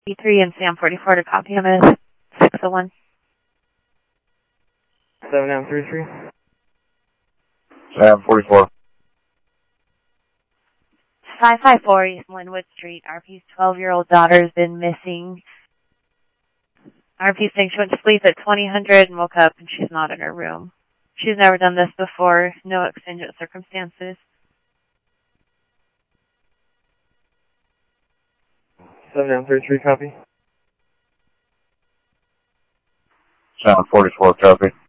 E3 and Sam 44 to copy him as 601. 7933. Sam 44. 554 East Linwood Street. RP's 12-year-old daughter has been missing. RP's saying she went to sleep at 2000 and woke up and she's not in her room. She's never done this before. No exigent circumstances. 7933, copy. Sam 44, copy.